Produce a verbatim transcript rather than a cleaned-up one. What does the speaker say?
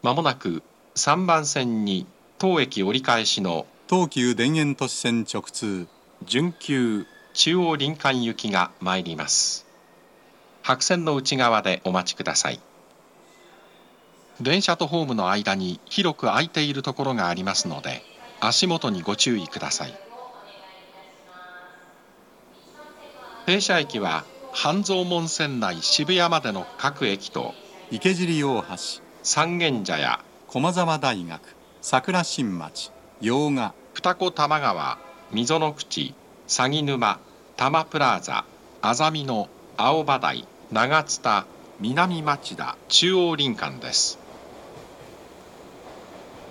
まもなくさんばん線に当駅折り返しの東急田園都市線直通準急中央林間行きが参ります。白線の内側でお待ちください。電車とホームの間に広く空いているところがありますので、足元にご注意ください。停車駅は半蔵門線内渋谷までの各駅と池尻大橋、 三軒茶屋、 駒沢大学、桜新町、用賀、 二子玉川、溝の口、鷺沼、多摩プラザ、あざみ野、青葉台、長津田、南町田、中央林間です。